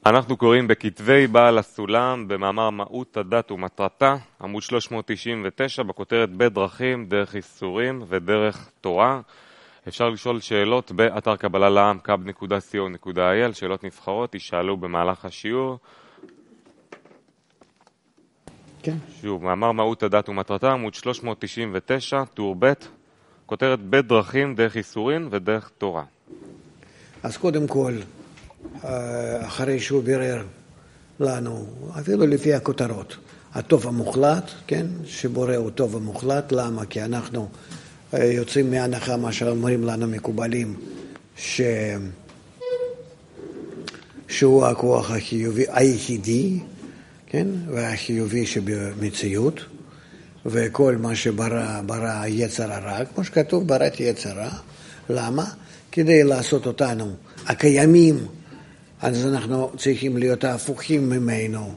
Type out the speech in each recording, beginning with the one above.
אנחנו קוראים בכתבי בעל הסולם במאמר מהות הדת ומטרתה, עמוד 399, בכותרת בדרכים, דרך איסורים ודרך תורה. אפשר לשאול שאלות באתר קבלה לעם, kab.co.il, שאלות נבחרות, ישאלו במהלך השיעור. כן. שוב, מאמר מהות הדת ומטרתה, עמוד 399, טור ב', כותרת בדרכים, דרך איסורים ודרך תורה. אז קודם כל, אחרי שהוא בירר לנו, אפילו לפי הכותרות, הטוב המוחלט, כן, שבורא הוא טוב המוחלט. למה? כי אנחנו יוצאים מהנחה, מה שאומרים לנו מקובלים, שהוא הכוח החיובי היחידי, כן, והחיובי שבמציאות, וכל מה שברא יצר הרע, כמו שכתוב, בראתי יצר רע. למה? כדי לעשות אותנו הקיימים, אז אנחנו צריכים להיות ההפוכים ממנו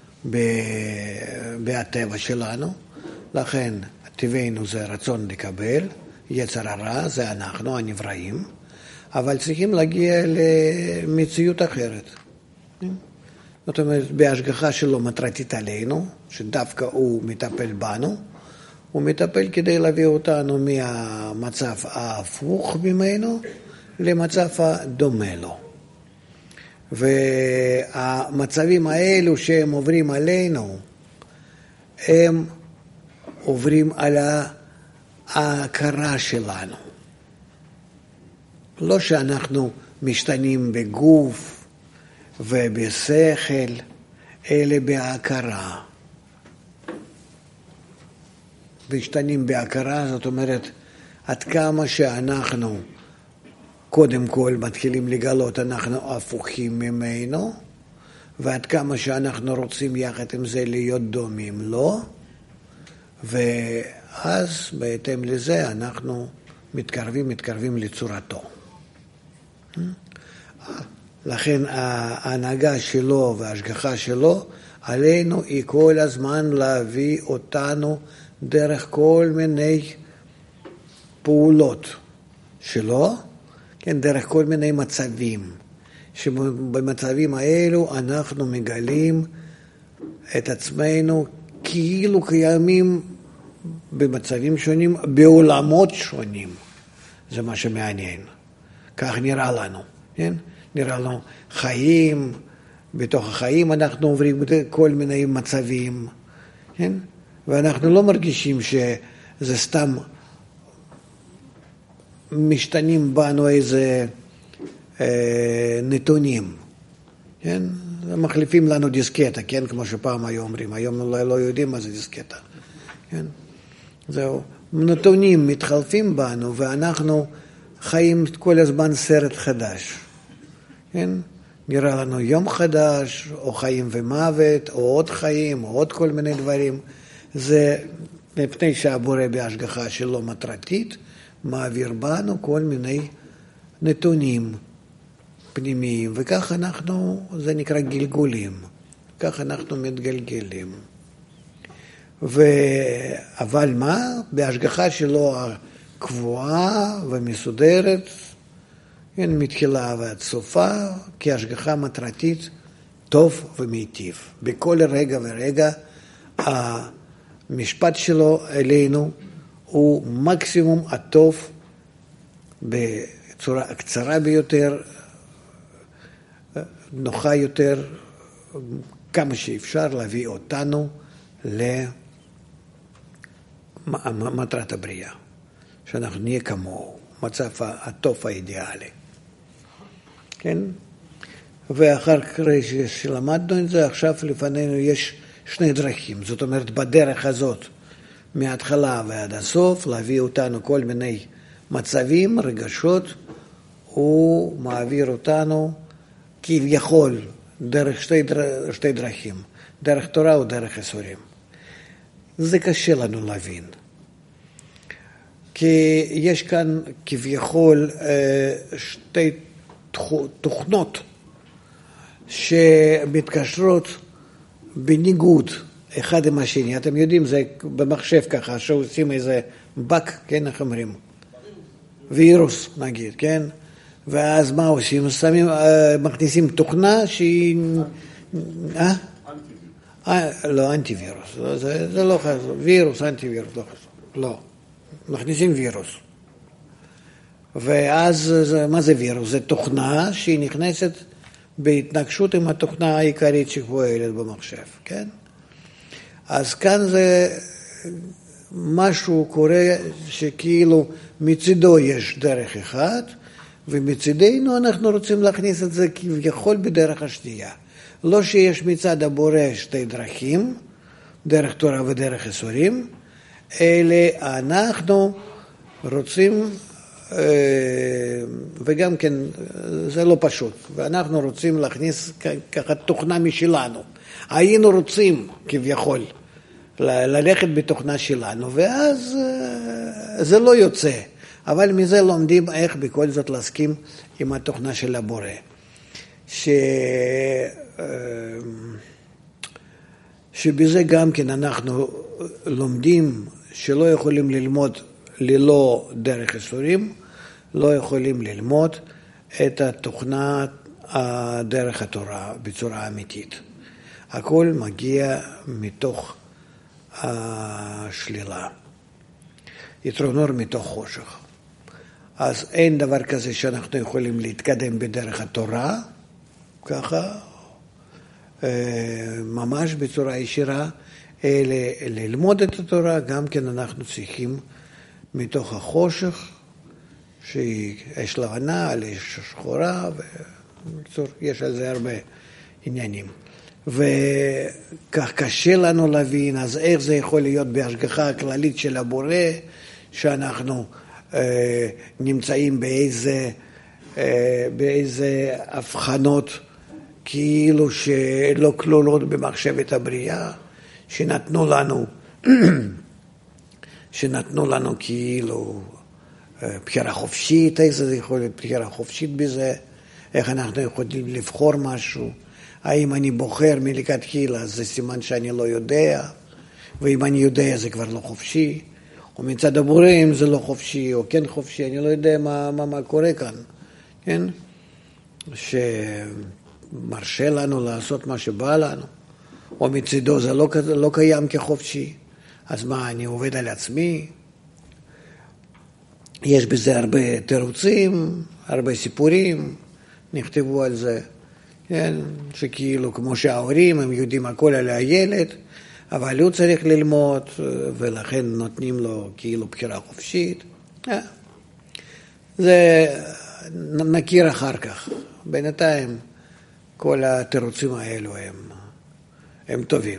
בטבע שלנו. לכן טבענו זה רצון לקבל, יצר הרע זה אנחנו הנבראים, אבל צריכים להגיע למציאות אחרת. זאת אומרת, בהשגחה שלו מטרתית עלינו, שדווקא הוא מטפל בנו, הוא מטפל כדי להביא אותנו מהמצב ההפוך ממנו למצב הדומה לו. והמצבים האלו שהם עוברים עלינו, הם עוברים על ההכרה שלנו. לא שאנחנו משתנים בגוף ובשכל, אלא בהכרה. משתנים בהכרה, זאת אומרת, עד כמה שאנחנו קודם כל מתחילים לגלות, אנחנו הפוכים ממנו, ועד כמה שאנחנו רוצים יחד עם זה להיות דומים לו, ואז בהתאם לזה אנחנו מתקרבים לצורתו. לכן ההנהגה שלו וההשגחה שלו עלינו היא כל הזמן להביא אותנו דרך כל מיני פעולות שלו, כן, דרך כל מיני מצבים, שבמצבים האלו אנחנו מגלים את עצמנו כאילו קיימים במצבים שונים, בעולמות שונים. זה מה שמעניין. כך נראה לנו, כן? נראה לנו חיים, בתוך החיים אנחנו עוברים כל מיני מצבים, כן? ואנחנו לא מרגישים שזה סתם משתנים בנו איזה נתונים, כן? מחליפים לנו דיסקטה, כן? כמו שפעם היו אומרים, היום לא יודעים מה זה דיסקטה, כן? זהו, נתונים מתחלפים בנו ואנחנו חיים כל הזמן סרט חדש, כן? נראה לנו יום חדש, או חיים ומוות, או עוד חיים, או עוד כל מיני דברים. זה מפני שהבורא בהשגחה שלו מטרתית, מעביר בנו כל מיני נתונים פנימיים, וכך אנחנו, זה נקרא גלגולים, כך אנחנו מתגלגלים. אבל מה? בהשגחה שלו הקבועה ומסודרת, כן, מתחילה ועד סופה, כהשגחה מטרתית טוב ומיטיב. בכל רגע ורגע המשפט שלו אלינו הוא מקסימום הטוב בצורה הקצרה ביותר, נוחה יותר, כמה שאפשר להביא אותנו למטרת הבריאה, שאנחנו נהיה כמוהו, מצב הטוב האידיאלי. כן? ואחר כך שלמדנו את זה, עכשיו לפנינו יש שני דרכים. זאת אומרת, בדרך הזאת, מההתחלה ועד הסוף, להביא אותנו כל מיני מצבים, רגשות, הוא מעביר אותנו כביכול דרך שתי דרכים, דרך תורה ודרך איסורים. זה קשה לנו להבין. כי יש כאן כביכול שתי תוכנות שמתקשרות בניגוד אחד עם השני. אתם יודעים, זה במחשב ככה, שעושים איזה בק, כן, איך אומרים? וירוס, נגיד, כן? ואז מה עושים? מכניסים תוכנה שהיא... לא, אנטיווירוס. זה לא חשוב. וירוס, אנטיווירוס, לא חשוב. לא. מכניסים וירוס. ואז מה זה וירוס? זה תוכנה שהיא נכנסת בהתנגשות עם התוכנה העיקרית שפועלת במחשב, כן? אז כאן זה משהו קורה שכאילו מצידו יש דרך אחת, ומצידנו אנחנו רוצים להכניס את זה כביכול בדרך השנייה. לא שיש מצד הבורא שתי דרכים, דרך תורה ודרך איסורים, אלא אנחנו רוצים, וגם כן זה לא פשוט, ואנחנו רוצים להכניס ככה תוכנה משלנו. היינו רוצים כביכול ללכת בתוכנה שלנו, ואז זה לא יוצא. אבל מזה לומדים איך בכל זאת להסכים עם התוכנה של הבורא. שבזה גם כן אנחנו לומדים שלא יכולים ללמוד ללא דרך איסורים, לא יכולים ללמוד את התוכנה דרך התורה בצורה אמיתית. הכל מגיע מתוך השלילה. יתרונור מתוך חושך. אז אין דבר כזה שאנחנו יכולים להתקדם בדרך התורה, ככה, ממש בצורה ישירה, אלא ללמוד את התורה, גם כן אנחנו צריכים מתוך החושך, שיש לבנה, יש שחורה, ויש על זה הרבה עניינים. וכך קשה לנו להבין, אז איך זה יכול להיות בהשגחה הכללית של הבורא, שאנחנו נמצאים באיזה הבחנות כאילו שלא כלולות במחשבת הבריאה, שנתנו לנו כאילו בחירה חופשית, איזה זה יכול להיות בחירה חופשית בזה, איך אנחנו יכולים לבחור משהו, האם אני בוחר מלכתחילה, זה סימן שאני לא יודע, ואם אני יודע זה כבר לא חופשי, או מצד הבורא אם זה לא חופשי, או כן חופשי, אני לא יודע מה קורה כאן, כן? שמרשה לנו לעשות מה שבא לנו, או מצידו זה לא קיים כחופשי, אז מה, אני עובד על עצמי? יש בזה הרבה תירוצים, הרבה סיפורים, נכתבו על זה, כן? שכאילו כמו שההורים הם יודעים הכל על הילד, אבל הוא צריך ללמוד, ולכן נותנים לו כאילו בחירה חופשית. זה נכיר אחר כך. בינתיים כל התירוצים האלו הם טובים.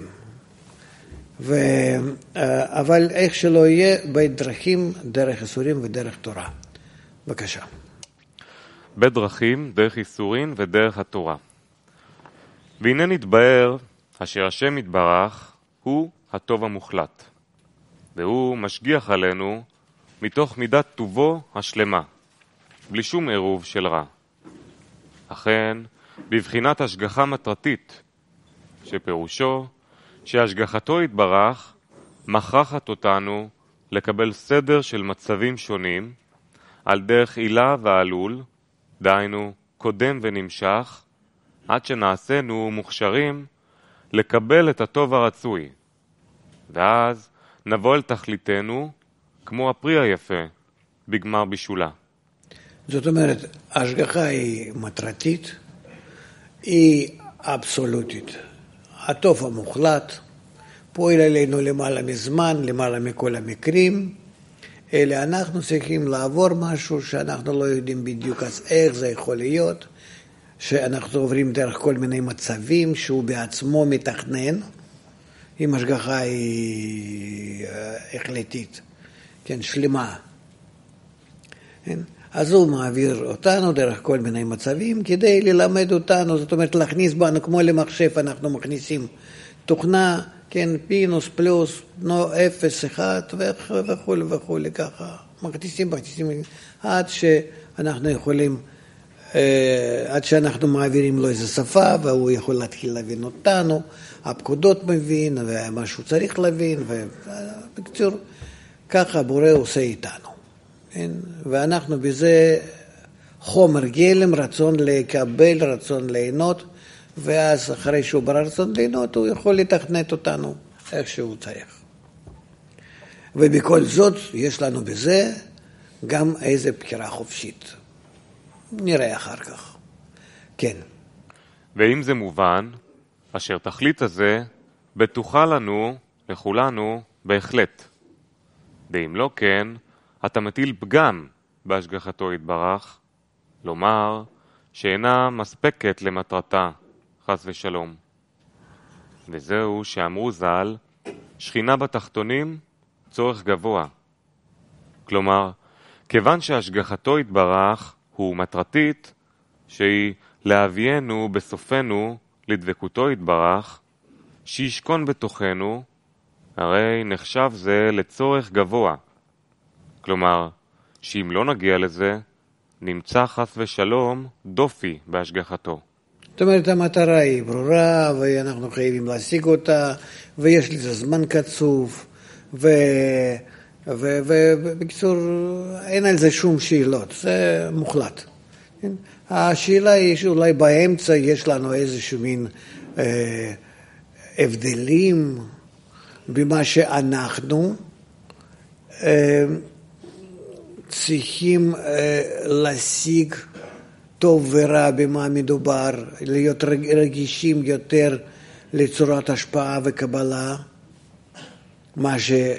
אבל איך שלא יהיה, בדרכים, דרך איסורים ודרך תורה. בבקשה. בדרכים, דרך איסורים ודרך התורה. והנה נתבהר אשר השם יתברך הוא הטוב המוחלט, והוא משגיח עלינו מתוך מידת טובו השלמה, בלי שום עירוב של רע. אכן, בבחינת השגחה מטרתית, שפירושו שהשגחתו יתברך מכרחת אותנו לקבל סדר של מצבים שונים על דרך עילה ועלול, דהיינו קודם ונמשך, עד שנעשינו מוכשרים לקבל את הטוב הרצוי, ואז נבוא אל תכליתנו כמו הפרי היפה בגמר בישולה. זאת אומרת, ההשגחה היא מטרתית, היא אבסולוטית. הטוב המוחלט פועל עלינו למעלה מזמן, למעלה מכל המקרים, אלא אנחנו צריכים לעבור משהו שאנחנו לא יודעים בדיוק אז איך זה יכול להיות, שאנחנו עוברים דרך כל מיני מצבים שהוא בעצמו מתכנן, אם השגחה היא החלטית, כן, שלמה. כן? אז הוא מעביר אותנו דרך כל מיני מצבים כדי ללמד אותנו, זאת אומרת להכניס בנו, כמו למחשב אנחנו מכניסים תוכנה, כן, פינוס, פלוס, אפס, אחד וכו' וכו', ככה, מכניסים, עד שאנחנו יכולים, עד שאנחנו מעבירים לו איזו שפה, והוא יכול להתחיל להבין אותנו, הפקודות מבין, ומה שהוא צריך להבין, ובקצור, ככה הבורא עושה איתנו. כן? ואנחנו בזה חומר גלם, רצון לקבל, רצון ליהנות, ואז אחרי שהוא ברא רצון ליהנות, הוא יכול לתכנת אותנו איך שהוא צריך. ובכל זאת, יש לנו בזה גם איזו בחירה חופשית. נראה אחר כך. כן. ואם זה מובן, אשר תכלית הזה בטוחה לנו, לכולנו, בהחלט. ואם לא כן, אתה מטיל פגם בהשגחתו יתברך, לומר שאינה מספקת למטרתה, חס ושלום. וזהו שאמרו ז"ל, שכינה בתחתונים, צורך גבוה. כלומר, כיוון שהשגחתו יתברך הוא מטרתית, שהיא להביאנו בסופנו לדבקותו יתברך, שישכון בתוכנו, הרי נחשב זה לצורך גבוה. כלומר, שאם לא נגיע לזה, נמצא חס ושלום דופי בהשגחתו. זאת אומרת, המטרה היא ברורה, ואנחנו חייבים להשיג אותה, ויש לזה זמן קצוב, ובקיצור, אין על זה שום שאלות, זה מוחלט. השאלה היא שאולי באמצע יש לנו איזשהו מין הבדלים במה שאנחנו צריכים להשיג טוב ורע במה מדובר, להיות רגישים יותר לצורת השפעה וקבלה, מה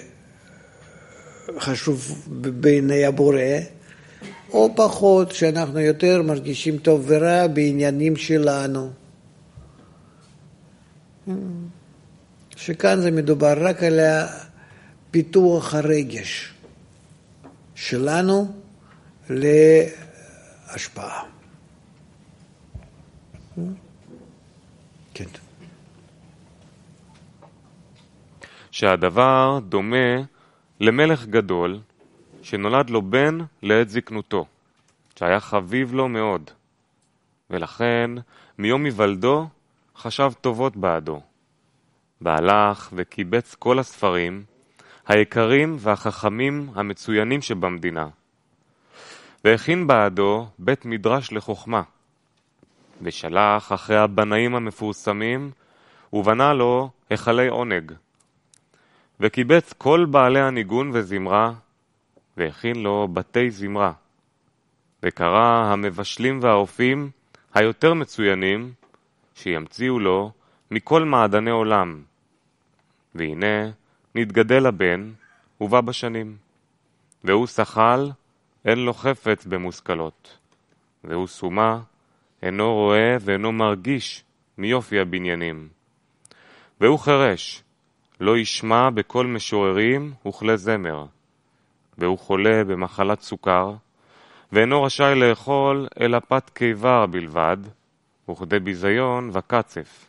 שחשוב בעיני הבורא, או פחות שאנחנו יותר מרגישים טוב ורע בעניינים שלנו. שכאן זה מדובר רק על פיתוח הרגש שלנו להשפעה. כן. שהדבר דומה למלך גדול שנולד לו בן לעת זקנותו, שהיה חביב לו מאוד, ולכן מיום היוולדו חשב טובות בעדו. והלך וקיבץ כל הספרים, היקרים והחכמים המצוינים שבמדינה, והכין בעדו בית מדרש לחוכמה, ושלח אחרי הבנאים המפורסמים, ובנה לו היכלי עונג, וקיבץ כל בעלי הניגון וזמרה, והכין לו בתי זמרה, וקרא המבשלים והאופים היותר מצוינים, שימציאו לו מכל מעדני עולם. והנה נתגדל הבן ובא בשנים, והוא שחל, אין לו חפץ במושכלות, והוא סומה, אינו רואה ואינו מרגיש מיופי הבניינים, והוא חרש, לא ישמע בכל משוררים וכלי זמר, והוא חולה במחלת סוכר, ואינו רשאי לאכול אלא פת קיבר בלבד, וכדי ביזיון וקצף.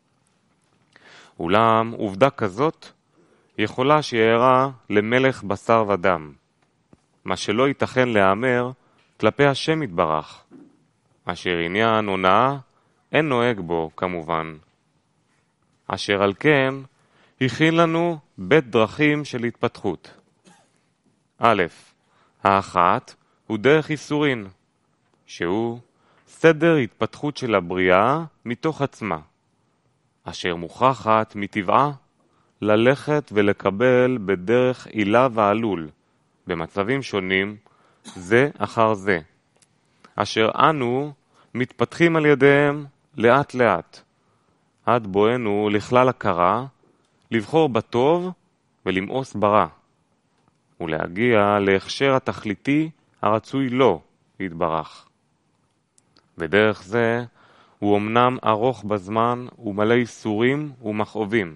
אולם עובדה כזאת יכולה שיערה למלך בשר ודם, מה שלא ייתכן לאמר כלפי השם יתברך, אשר עניין הונאה אין נוהג בו כמובן. אשר על כן הכין לנו בית דרכים של התפתחות. א', האחת הוא דרך איסורין, שהוא סדר התפתחות של הבריאה מתוך עצמה, אשר מוכרחת מטבעה ללכת ולקבל בדרך עילה ועלול, במצבים שונים, זה אחר זה, אשר אנו מתפתחים על ידיהם לאט לאט, עד בואנו לכלל הכרה, לבחור בטוב ולמאוס ברע, ולהגיע להכשר התכליתי הרצוי לו יתברך. בדרך זה הוא אמנם ארוך בזמן ומלא איסורים ומכאובים.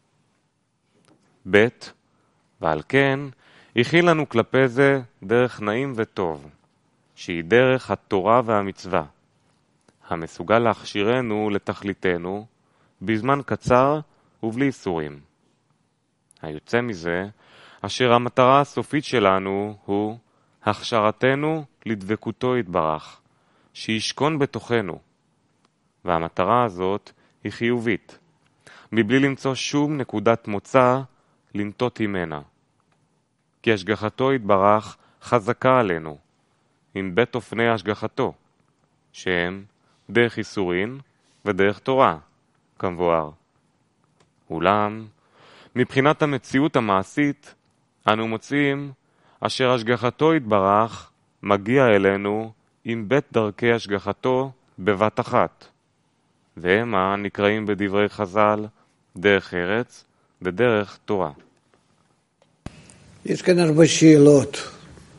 ב', ועל כן הכין לנו כלפי זה דרך נעים וטוב, שהיא דרך התורה והמצווה, המסוגל להכשירנו לתכליתנו בזמן קצר ובלי איסורים. היוצא מזה, אשר המטרה הסופית שלנו הוא הכשרתנו לדבקותו יתברך, שישכון בתוכנו, והמטרה הזאת היא חיובית, מבלי למצוא שום נקודת מוצא לנטות ממנה. כי השגחתו יתברך חזקה עלינו, עם בית אופני השגחתו, שהם דרך איסורין ודרך תורה, כמבואר. אולם, מבחינת המציאות המעשית, אנו מוצאים אשר השגחתו יתברך מגיע אלינו עם בית דרכי השגחתו בבת אחת, והמה נקראים בדברי חז"ל דרך ארץ ודרך תורה. יש כאן הרבה שאלות.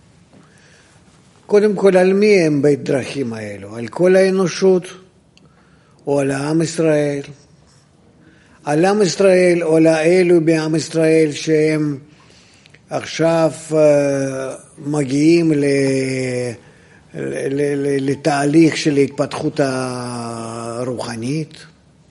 קודם כל, על מי הם בית דרכים האלו? על כל האנושות או על העם ישראל? על עם ישראל או לאלו בעם ישראל שהם עכשיו מגיעים לתהליך של התפתחות הרוחנית,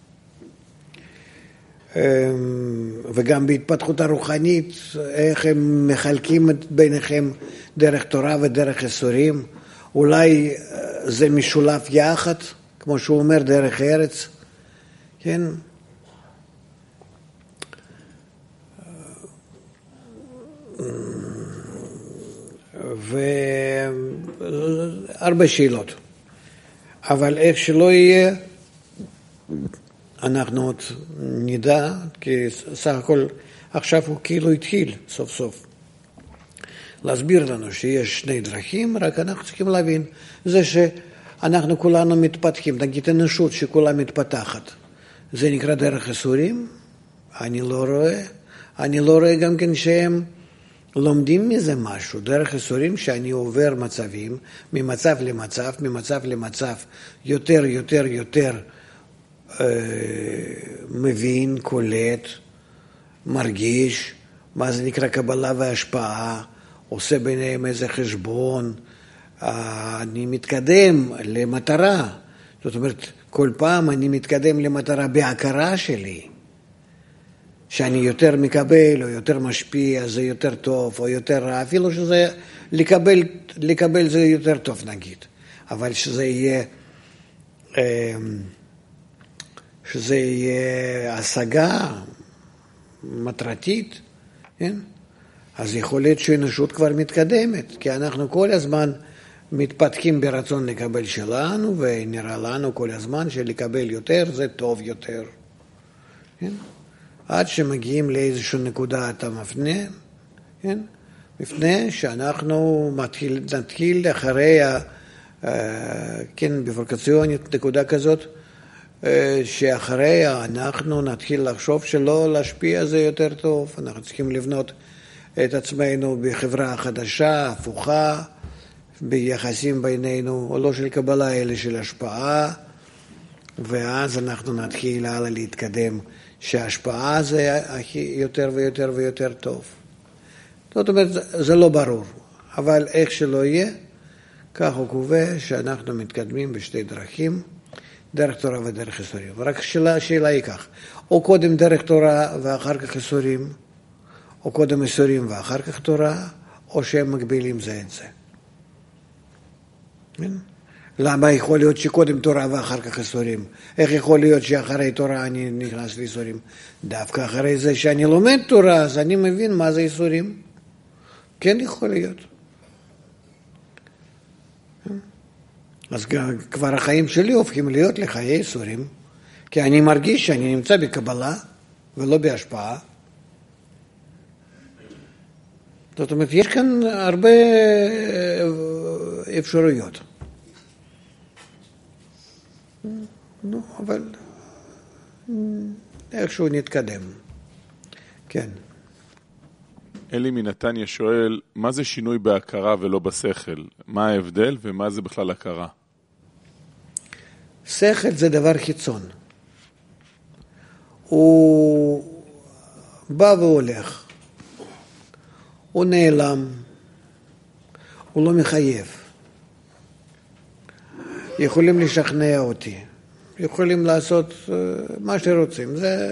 וגם בהתפתחות הרוחנית איך הם מחלקים ביניכם דרך תורה ודרך איסורים. אולי זה משולב יחד, כמו שהוא אומר, דרך ארץ, כן? והרבה שאלות, אבל איך שלא יהיה אנחנו עוד נדע, כי סך הכל עכשיו הוא כאילו התחיל סוף סוף להסביר לנו שיש שני דרכים, רק אנחנו צריכים להבין זה שאנחנו כולנו מתפתחים, נגיד אנושות שכולה מתפתחת, זה נקרא דרך איסורים. אני לא רואה גם כן שהם לומדים מזה משהו, דרך איסורים שאני עובר מצבים, ממצב למצב, יותר מבין, קולט, מרגיש, מה זה נקרא קבלה והשפעה, עושה ביניהם איזה חשבון, אני מתקדם למטרה, זאת אומרת, כל פעם אני מתקדם למטרה בהכרה שלי, שאני יותר מקבל או יותר משפיע, זה יותר טוב או יותר רע, אפילו שזה לקבל זה יותר טוב נגיד, אבל שזה יהיה השגה מטרתית, כן? אז יכול להיות שהאנושות כבר מתקדמת, כי אנחנו כל הזמן מתפתחים ברצון לקבל שלנו, ונראה לנו כל הזמן שלקבל יותר זה טוב יותר, כן? עד שמגיעים לאיזושהי נקודת המפנה, כן? מפנה שאנחנו נתחיל אחרי, כן, בפרוקציונית נקודה כזאת, שאחריה אנחנו נתחיל לחשוב שלא להשפיע זה יותר טוב, אנחנו צריכים לבנות את עצמנו בחברה חדשה, הפוכה, ביחסים בינינו, או לא של קבלה אלא של השפעה, ואז אנחנו נתחיל הלאה להתקדם, שההשפעה זה יותר ויותר ויותר טוב. זאת אומרת, זה לא ברור, אבל איך שלא יהיה, כך הוא קובע שאנחנו מתקדמים בשתי דרכים, דרך תורה ודרך איסורים. רק השאלה היא כך, או קודם דרך תורה ואחר כך איסורים, או קודם איסורים ואחר כך תורה, או שהם מקבילים זה את זה. למה יכול להיות שקודם תורה ואחר כך איסורים? איך יכול להיות שאחרי תורה אני נכנס לאיסורים? דווקא אחרי זה שאני לומד תורה, אז אני מבין מה זה איסורים. כן יכול להיות. אז כבר החיים שלי הופכים להיות לחיי איסורים, כי אני מרגיש שאני נמצא בקבלה ולא בהשפעה. זאת אומרת, יש כאן הרבה אפשרויות. נו, אבל איכשהו נתקדם. כן. אלי מנתניה שואל, מה זה שינוי בהכרה ולא בשכל? מה ההבדל ומה זה בכלל הכרה? שכל זה דבר חיצון. הוא בא והולך. הוא נעלם. הוא לא מחייב. יכולים לשכנע אותי. יכולים לעשות מה שרוצים.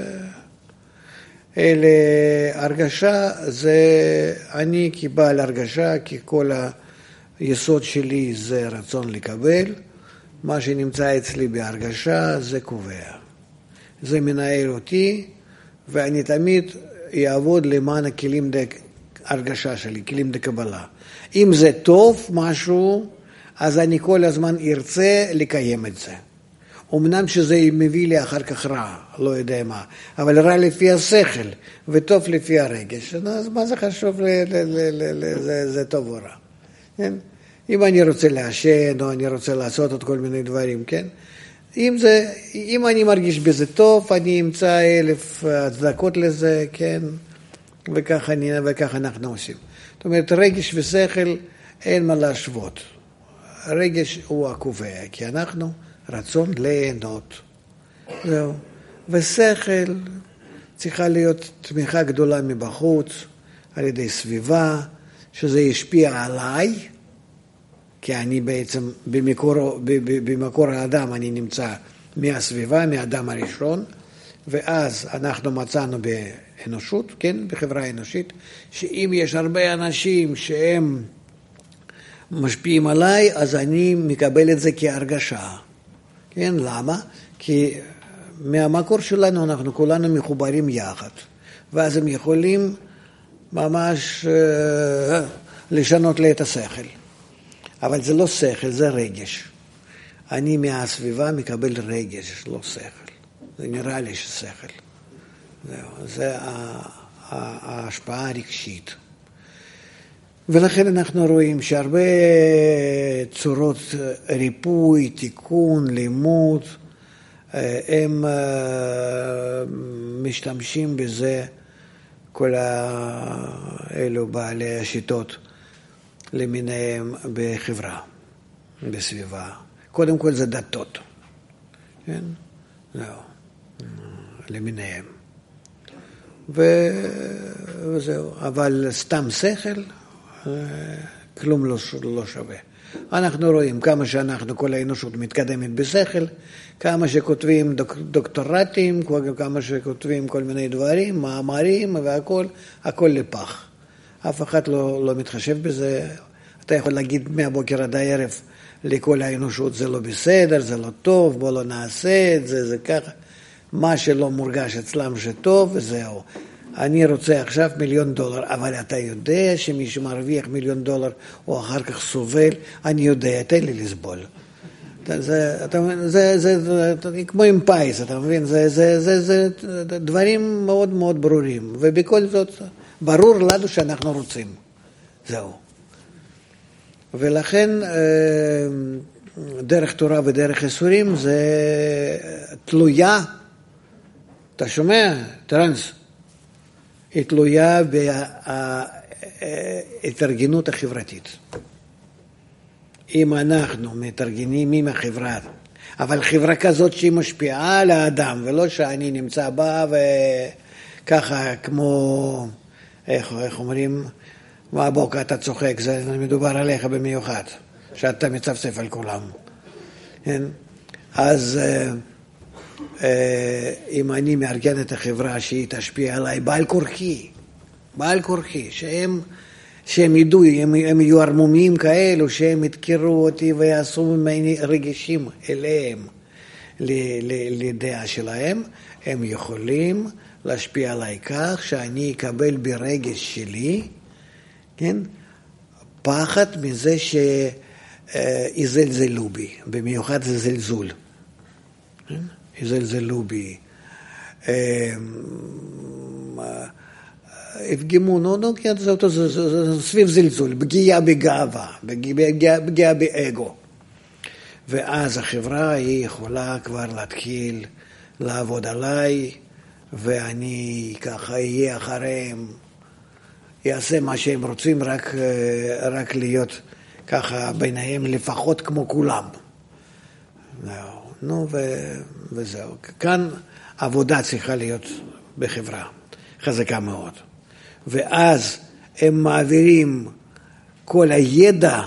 הרגשה זה אני כבעל הרגשה, כי כל היסוד שלי זה רצון לקבל, מה שנמצא אצלי בהרגשה זה קובע, זה מנהל אותי, ואני תמיד אעבוד למען הכלים הרגשה שלי, כלים דקבלה. אם זה טוב משהו, אז אני כל הזמן ארצה לקיים את זה. אמנם שזה מביא לי אחר כך רע, לא יודע מה, אבל רע לפי השכל וטוב לפי הרגש, אז מה זה חשוב, זה טוב או רע, כן? אם אני רוצה לעשן או אני רוצה לעשות עוד כל מיני דברים, כן? אם אני מרגיש בזה טוב, אני אמצא 1000 הצדקות לזה, כן? וכך אנחנו עושים. זאת אומרת, רגש ושכל אין מה להשוות. הרגש הוא הקובע, כי אנחנו רצון ליהנות. זהו. ושכל צריכה להיות תמיכה גדולה מבחוץ, על ידי סביבה, שזה ישפיע עליי, כי אני בעצם במקור האדם אני נמצא מהסביבה, מהאדם הראשון, ואז אנחנו מצאנו באנושות, כן, בחברה האנושית, שאם יש הרבה אנשים שהם משפיעים עליי, אז אני מקבל את זה כהרגשה. כן, למה? כי מהמקור שלנו אנחנו כולנו מחוברים יחד, ואז הם יכולים ממש לשנות לי את השכל. אבל זה לא שכל, זה רגש. אני מהסביבה מקבל רגש, לא שכל. זה נראה לי ששכל. זה ההשפעה הרגשית. ולכן אנחנו רואים שהרבה צורות ריפוי, תיקון, לימוד, הם משתמשים בזה, כל אלו בעלי השיטות למיניהם בחברה, בסביבה. קודם כל זה דתות, כן? זהו, למיניהם. וזהו, אבל סתם שכל, כלום לא שווה. אנחנו רואים כמה שאנחנו, כל האנושות מתקדמת בשכל, כמה שכותבים דוקטורטים, כמה שכותבים כל מיני דברים, מאמרים והכל, הכל לפח. אף אחד לא מתחשב בזה. אתה יכול להגיד מהבוקר עד הערב לכל האנושות, זה לא בסדר, זה לא טוב, בוא לא נעשה את זה, זה ככה. מה שלא מורגש אצלם שטוב, וזהו. אני רוצה עכשיו $1,000,000, אבל אתה יודע שמישהו מרוויח $1,000,000 או אחר כך סובל, אני יודע, תן לי לסבול. זה כמו עם פייס, אתה מבין? זה דברים מאוד מאוד ברורים, ובכל זאת ברור לנו שאנחנו רוצים. זהו. ולכן דרך תורה ודרך איסורים זה תלויה, אתה שומע? טרנס. היא תלויה בהתארגנות החברתית. אם אנחנו מתארגנים עם החברה, אבל חברה כזאת שהיא משפיעה על האדם, ולא שאני נמצא בה וככה כמו, איך אומרים, מהבוקר אתה צוחק, זה מדובר עליך במיוחד, שאתה מצפצף על כולם. כן? אז אם אני מארגן את החברה שהיא תשפיע עליי בעל כורחי, שהם ידעו, הם יהיו ערמומיים כאלו, שהם יתקרו אותי ויעשו ממני רגישים אליהם, לדעה שלהם, הם יכולים להשפיע עליי כך שאני אקבל ברגש שלי, כן, פחד מזה שיזלזלו בי, במיוחד זה זלזול. יזלזלו בי, הפגימו, זה סביב זלזול, פגיעה בגאווה, פגיעה באגו. ואז החברה היא יכולה כבר להתחיל לעבוד עליי, ואני ככה אהיה אחריהם, יעשה מה שהם רוצים, רק להיות ככה ביניהם לפחות כמו כולם. נו, וזהו. כאן עבודה צריכה להיות בחברה, חזקה מאוד. ואז הם מעבירים כל הידע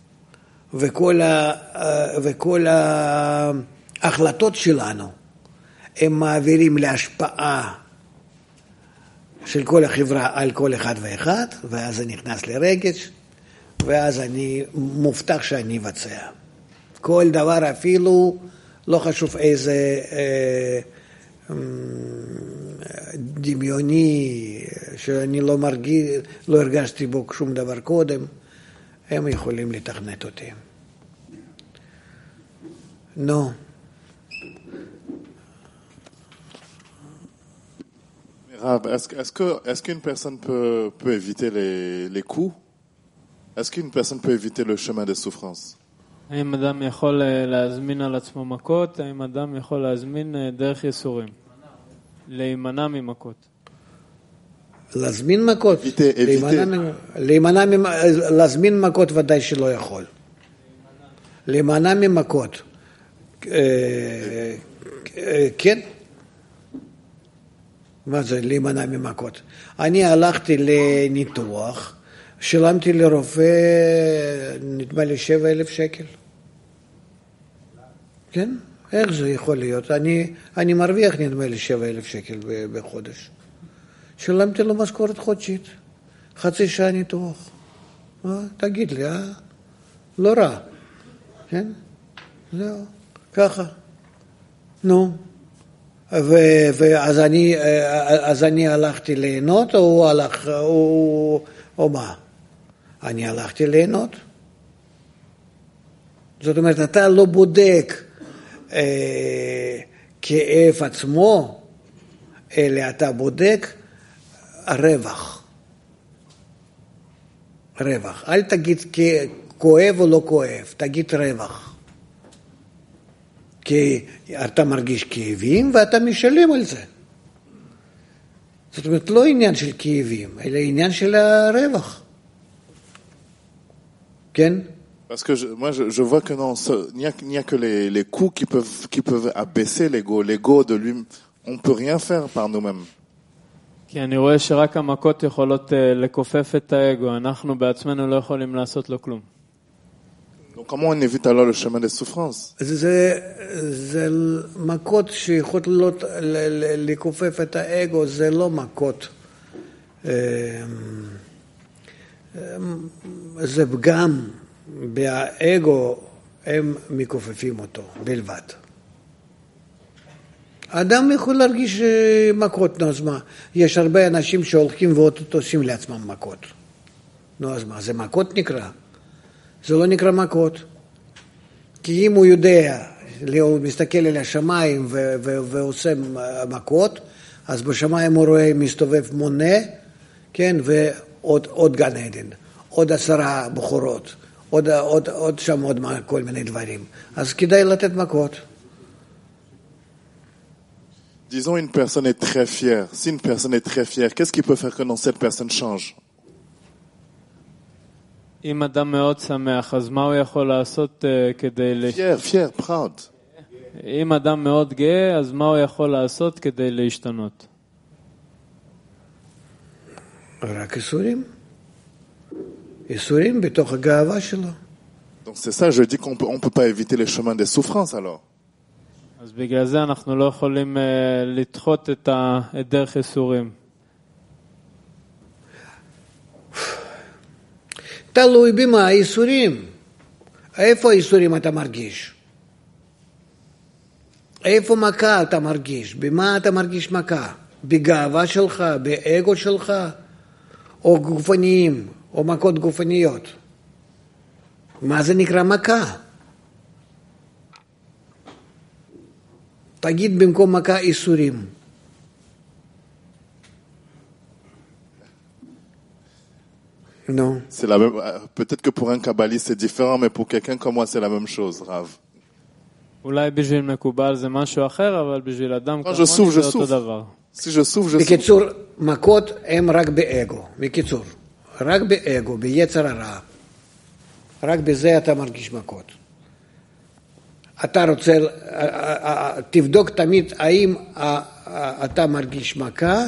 וכל ההחלטות שלנו, הם מעבירים להשפעה של כל החברה על כל אחד ואחד, ואז זה נכנס לרגש, ואז אני מובטח שאני אבצע. כל דבר אפילו, לא חשוב איזה דמיוני, שאני לא הרגשתי בו שום דבר קודם, הם יכולים לתכנת אותי. נו. Rav, est-ce qu'une personne peut éviter les coups? Est-ce qu'une personne peut éviter le chemin de souffrance? האם אדם יכול להזמין על עצמו מכות? האם אדם יכול להזמין דרך ייסורים? להימנע ממכות. להזמין מכות? להזמין מכות ודאי שלא יכול. להימנע ממכות. כן? מה זה להימנע ממכות? אני הלכתי לניתוח, שילמתי לרופא, נדמה לי 7,000 שקל. כן? איך זה יכול להיות? אני מרוויח נדמה לי 7,000 שקל בחודש. שילמתי לו משכורת חודשית. חצי שעה ניתוח. תגיד לי, לא רע. כן? זהו, ככה. נו. אז אני הלכתי ליהנות, או הוא הלך, או מה? אני הלכתי ליהנות. זאת אומרת, אתה לא בודק כאב עצמו, אלא אתה בודק רווח. רווח. אל תגיד כואב או לא כואב, תגיד רווח. כי אתה מרגיש כאבים ואתה משלם על זה. זאת אומרת, לא עניין של כאבים, אלא עניין של הרווח. כן? Parce que moi je vois que non, il n'y a que les coups qui peuvent abaisser l'ego. L'ego de lui, on ne peut rien faire par nous-mêmes. כי אני רואה שרק המכות יכולות לכופף את האגו, אנחנו בעצמנו לא יכולים לעשות לו כלום. Donc comment on évite alors le chemin des souffrances? זה מכות שיכולות לכופף את האגו, זה לא מכות. זה פגם באגו, הם מכופפים אותו בלבד. האדם יכול להרגיש מכות, נו אז מה? יש הרבה אנשים שהולכים ועושים לעצמם מכות. נו אז מה? זה מכות נקרא? זה לא נקרא מכות. כי אם הוא יודע, הוא מסתכל על השמיים ועושה מכות, אז בשמיים הוא רואה מסתובב מונה, כן, ועוד גן עדן, עוד 10 בחורות, עוד שם עוד כל מיני דברים. אז כדאי לתת מכות. Disons une personne est très fière. Si une personne est très fière, qu'est-ce qui peut faire que non, cette personne change? אם אדם מאוד שמח, אז מה הוא יכול לעשות כדי... Fier, proud. אם אדם מאוד גאה, אז מה הוא יכול לעשות כדי להשתנות? רק איסורים. איסורים בתוך הגאווה שלו. Donc c'est ça, je dis qu'on peut pas éviter les chemins des souffrances alors. אז בגלל זה אנחנו לא יכולים לדחות את דרך איסורים. תלוי במה האיסורים. איפה האיסורים אתה מרגיש? איפה מכה אתה מרגיש? במה אתה מרגיש מכה? בגאווה שלך, באגו שלך, או גופניים, או מכות גופניות? מה זה נקרא מכה? תגיד במקום מכה איסורים. Non. C'est la même. Peut-être que pour un kabbaliste c'est différent, mais pour quelqu'un comme moi c'est la même chose, Rav. אולי בשביל מקובל זה משהו אחר, אבל בשביל אדם כמוני זה אותו דבר. Si je souffre, בקיצור, מכות הם רק באגו. בקיצור, רק באגו, ביצר הרע. רק בזה אתה מרגיש מכות. אתה רוצה, תבדוק תמיד האם אתה מרגיש מכה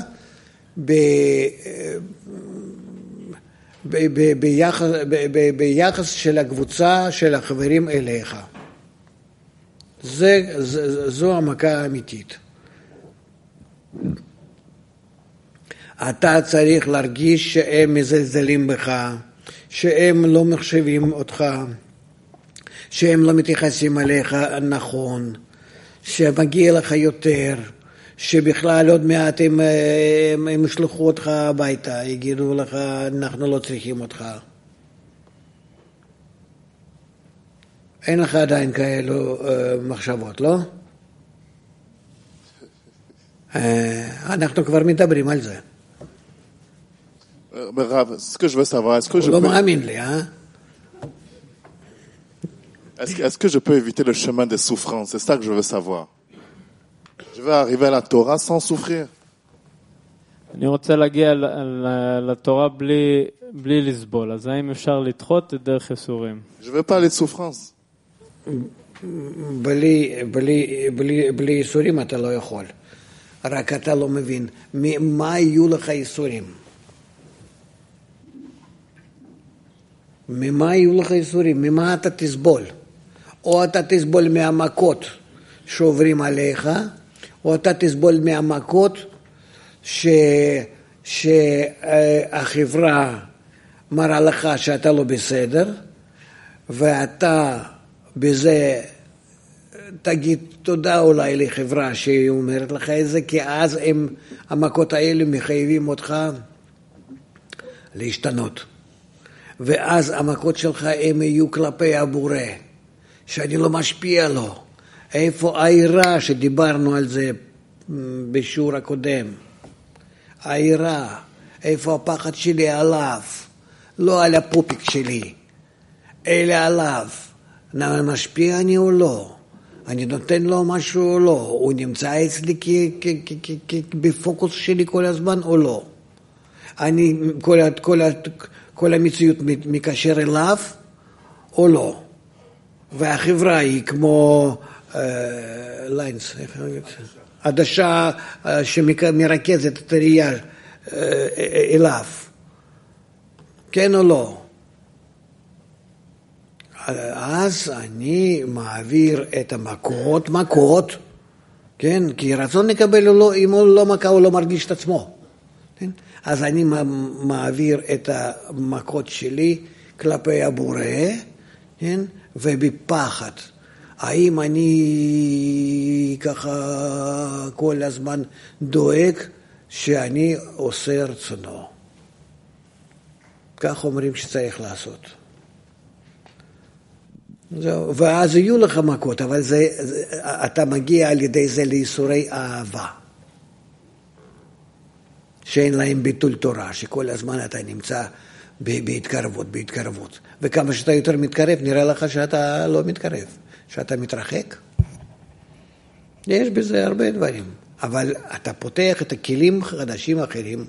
ביחס של הקבוצה של החברים אליך. זו המכה האמיתית. אתה צריך להרגיש שהם מזלזלים בך, שהם לא מחשבים אותך, שהם לא מתייחסים עליך נכון, שמגיע לך יותר, שבכלל עוד מעט הם ישלחו אותך הביתה, יגידו לך, אנחנו לא צריכים אותך. אין לך עדיין כאלו מחשבות, לא? אנחנו כבר מדברים על זה. Rav, ce que je veux savoir, est-ce que je הוא לא peux... מאמין לי, אה? Est-ce que je peux éviter le chemin des souffrances? C'est ça que je veux savoir. Je veux arriver à la Torah sans souffrir. אני רוצה להגיע לתורה בלי לסבול, אז האם אפשר לדחות את דרך ייסורים? Je veux pas aller de souffrance. בלי ייסורים אתה לא יכול. רק אתה לא מבין. מה יהיו לך ייסורים? ממה יהיו לך ייסורים? ממה אתה תסבול? או אתה תסבול מהמכות שעוברים עליך, או אתה תסבול מהמכות שהחברה מראה לך שאתה לא בסדר, ואתה בזה תגיד תודה אולי לחברה שהיא אומרת לך את זה, כי אז המכות האלה מחייבים אותך להשתנות. ואז המכות שלך הם יהיו כלפי הבורא, שאני לא משפיע לו. איפה העירה שדיברנו על זה בשיעור הקודם? העירה, איפה הפחד שלי עליו? לא על הפופיק שלי, אלא עליו. משפיע אני או לא? אני נותן לו משהו או לא? הוא נמצא אצלי בפוקוס שלי כל הזמן או לא? אני כל המציאות מקשר אליו או לא? והחברה היא כמו ליינס, עדשה שמרכזת את הראייה אליו, כן או לא? אז אני מעביר את מכות, כן? כי רצון לקבל או לא, אם הוא לא מכה הוא לא מרגיש את עצמו, כן? אז אני מעביר את המכות שלי כלפי הבורא, כן? ובפחד. האם אני ככה כל הזמן דואג שאני עושה רצונו? כך אומרים שצריך לעשות. זהו. ואז יהיו לך מכות, אבל אתה מגיע על ידי זה לייסורי אהבה. שאין להם ביטול תורה, שכל הזמן אתה נמצא בהתקרבות. וכמה שאתה יותר מתקרב, נראה לך שאתה לא מתקרב, שאתה מתרחק. יש בזה הרבה דברים, אבל אתה פותח את הכלים חדשים אחרים.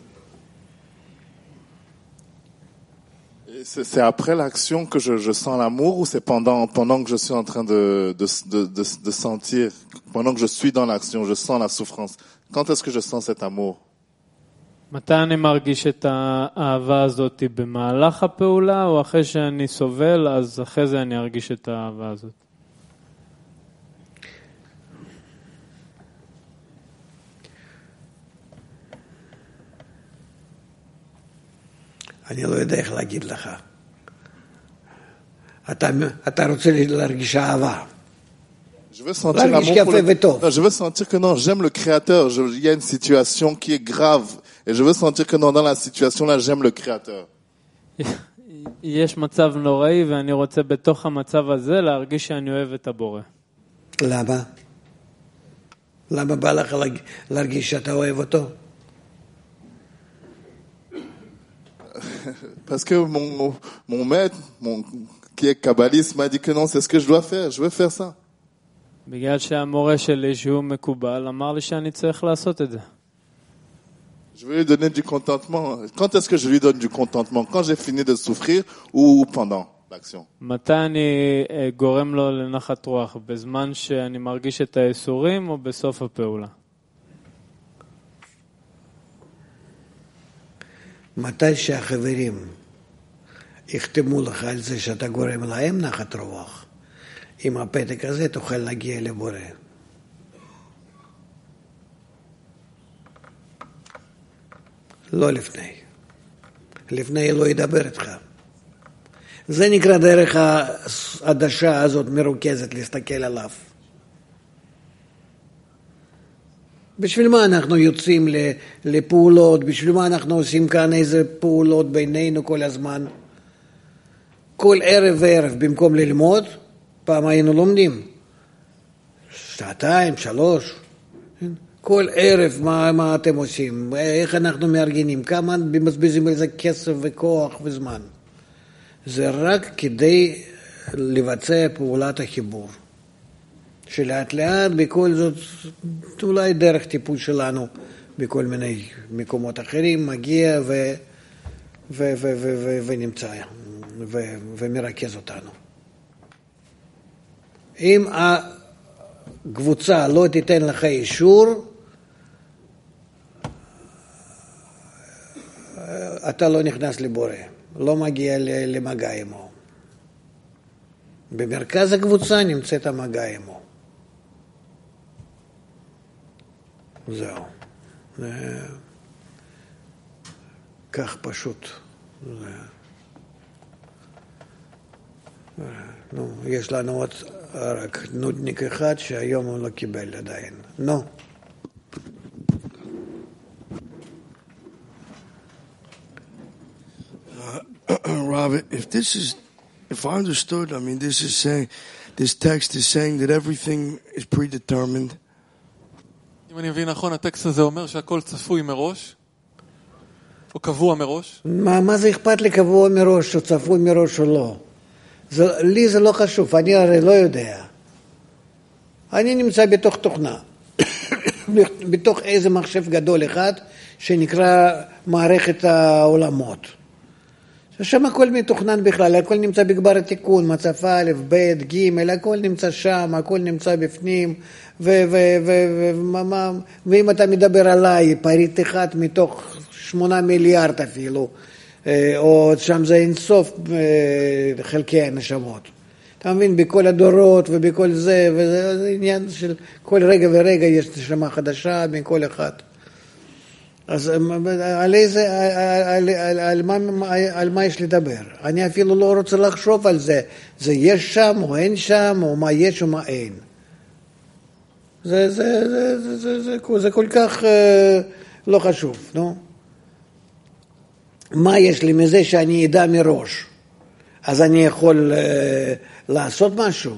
C'est après l'action que je sens l'amour ou c'est pendant que je suis en train de sentir, pendant que je suis dans l'action, je sens la souffrance. Quand est-ce que je sens cet amour? מתי אני מרגיש את האהבה הזאת? במהלך הפעולה או אחרי שאני סובל, אז אחרי זה אני ארגיש את האהבה הזאת? אני לא יודע איך להגיד לך. אתה רוצה להרגיש אהבה. Je veux sentir l'amour je veux sentir que non, j'aime le Créateur. Il y a une situation qui est grave. Et je veux sentir que non, dans la situation-là, j'aime le Créateur. יש מצב נוראי, ואני רוצה בתוך המצב הזה להרגיש שאני אוהב את הבורא. למה? למה בא לך להרגיש שאתה אוהב אותו? Parce que mon maître, qui est kabbaliste, m'a dit que non, c'est ce que je dois faire. Je veux faire ça. בגלל שהמורה שלי שהוא מקובל, אמר לי שאני צריך לעשות את זה. Je veux lui donner du contentement. Quand est-ce que je lui donne du contentement? Quand j'ai fini de souffrir ou pendant l'action? מתי אני גורם לו לנחת רוח? בזמן שאני מרגיש את האיסורים או בסוף הפעולה? מתי שהחברים יחתמו לך על זה שאתה גורם להם נחת רוח, עם הפתק הזה תוכל להגיע לבורא. לא לפני. לפני לא ידבר איתך. זה נקרא דרך העדשה הזאת מרוכזת להסתכל עליו. בשביל מה אנחנו יוצאים לפעולות? בשביל מה אנחנו עושים כאן איזה פעולות בינינו כל הזמן? כל ערב וערב במקום ללמוד, פעם היינו לומדים. 2, 3. כל ערב מה אתם עושים? איך אנחנו מארגנים? כמה מבזבזים על זה כסף וכוח וזמן? זה רק כדי לבצע פעולת החיבור. שלאט לאט בכל זאת, אולי דרך טיפול שלנו בכל מיני מקומות אחרים, מגיע ונמצא ומרכז אותנו. אם הקבוצה לא תיתן לך אישור, אתה לא נכנס לבורא, לא מגיע למגע עמו. במרכז הקבוצה נמצאת המגע עמו. זהו. כך פשוט. נו, יש לנו עוד רק נודניק אחד שהיום הוא לא קיבל עדיין. נו. Rav, if I understood, I mean, this text is saying that everything is predetermined. אם אני מבין נכון, הטקסט הזה אומר שהכל צפוי מראש, או קבוע מראש. מה זה אכפת לי קבוע מראש, או צפוי מראש או לא? לי זה לא חשוב, אני הרי לא יודע. אני נמצא בתוך תוכנה, בתוך איזה מחשב גדול אחד, שנקרא מערכת העולמות. שם הכל מתוכנן בכלל, הכל נמצא בגבר התיקון, מצב א', ב', ג', הכל נמצא שם, הכל נמצא בפנים, ואם אתה מדבר עליי, פריט אחד מתוך 8 מיליארד אפילו, או שם זה אינסוף חלקי הנשמות. אתה מבין, בכל הדורות ובכל זה, וזה עניין של כל רגע ורגע יש נשמה חדשה מכל אחד. אז על מה יש לדבר? אני אפילו לא רוצה לחשוב על זה. זה יש שם או אין שם, או מה יש או מה אין. זה כל כך לא חשוב, נו. מה יש לי מזה שאני אדע מראש? אז אני יכול לעשות משהו?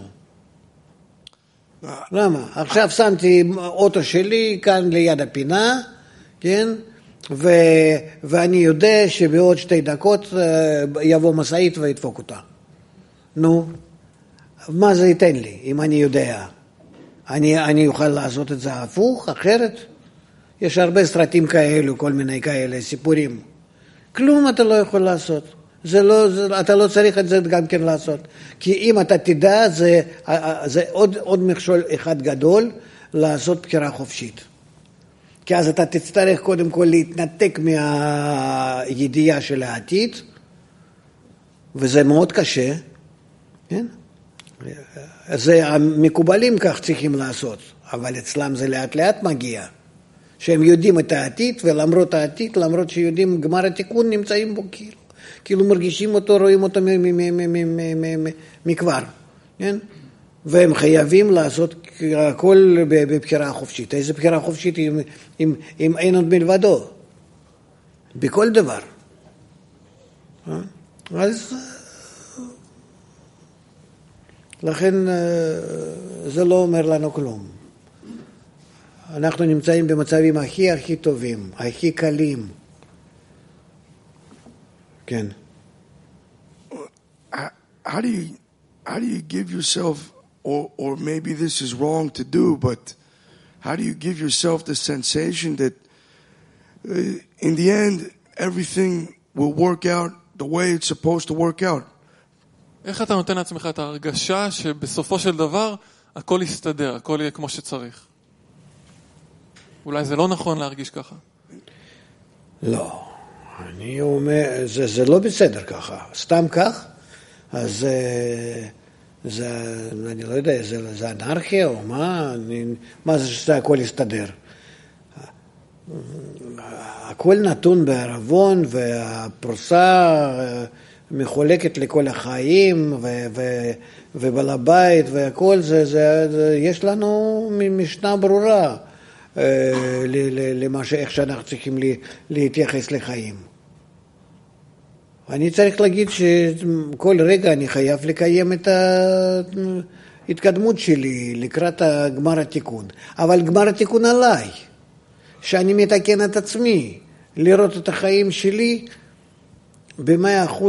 למה? עכשיו שמתי אוטו שלי כאן ליד הפינה, כן? ואני יודע שבעוד 2 דקות יבוא מסעית וידפוק אותה. נו, מה זה ייתן לי אם אני יודע? אני אוכל לעשות את זה הפוך, אחרת? יש הרבה סרטים כאלו, כל מיני כאלה, סיפורים. כלום אתה לא יכול לעשות. אתה לא צריך את זה גם כן לעשות. כי אם אתה תדע, זה עוד מכשול אחד גדול לעשות בחירה חופשית. כי אז אתה תצטרך קודם כל להתנתק מהידיעה של העתיד, וזה מאוד קשה. כן? זה המקובלים כך צריכים לעשות, אבל אצלם זה לאט לאט מגיע. שהם יודעים את העתיד, ולמרות העתיד, למרות שיודעים גמר התיקון, נמצאים בו כאילו מרגישים אותו, רואים אותו מכבר. כן? והם חייבים לעשות הכל בבחירה חופשית. איזה בחירה חופשית אם אין עוד מלבדו? בכל דבר. אז לכן זה לא אומר לנו כלום. אנחנו נמצאים במצבים הכי טובים, הכי קלים. כן. How do you give yourself, or maybe this is wrong to do, but how do you give yourself the sensation that in the end everything will work out the way it's supposed to work out? איך אתה נותן לעצמך את ההרגשה שבסופו של דבר הכל יסתדר, הכל יהיה כמו שצריך? אולי זה לא נכון להרגיש ככה. לא, אני אומר, זה לא בסדר ככה. סתם כך, אז אני לא יודע, זה אנרכיה או מה זה שזה הכל יסתדר? הכל נתון בערבון, והפרוסה מחולקת לכל החיים, ובעל הבית, והכל יש לנו משנה ברורה למה איך שאנחנו צריכים להתייחס לחיים. אני צריך להגיד שכל רגע אני חייב לקיים את ההתקדמות שלי לקראת גמר התיקון. אבל גמר התיקון עליי, שאני מתקן את עצמי, לראות את החיים שלי ב100%